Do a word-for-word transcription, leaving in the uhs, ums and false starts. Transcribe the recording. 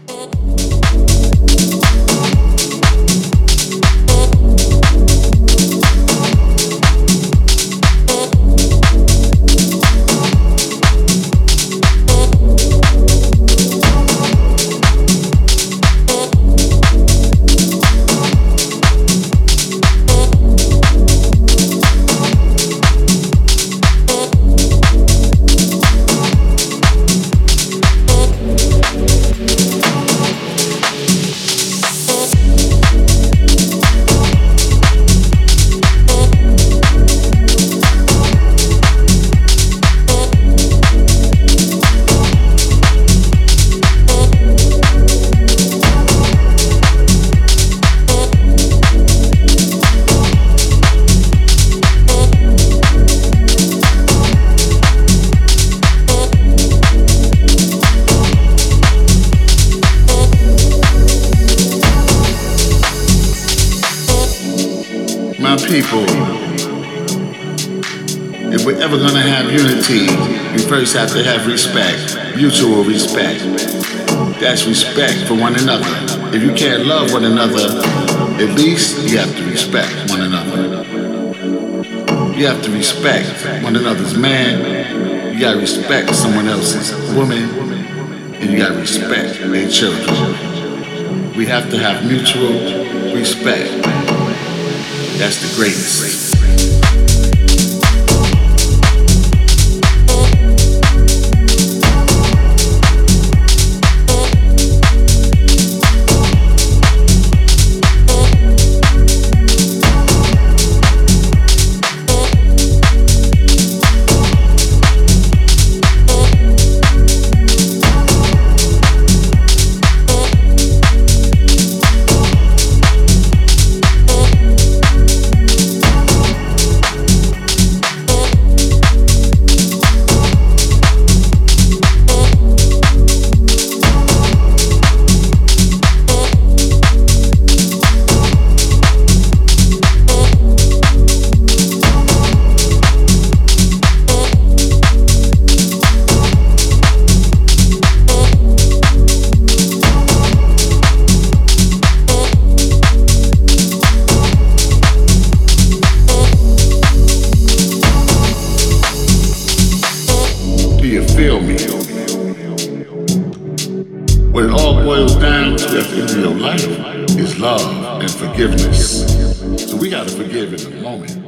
People, if we're ever gonna have unity, we first have to have respect, mutual respect. That's respect for one another. If you can't love one another, at least you have to respect one another. You have to respect one another's man, you gotta respect someone else's woman, and you gotta respect their children. We have to have mutual respect. That's the greatest. Feel me. What it all boils down to at the end of your life is love and forgiveness. So we gotta forgive in the moment.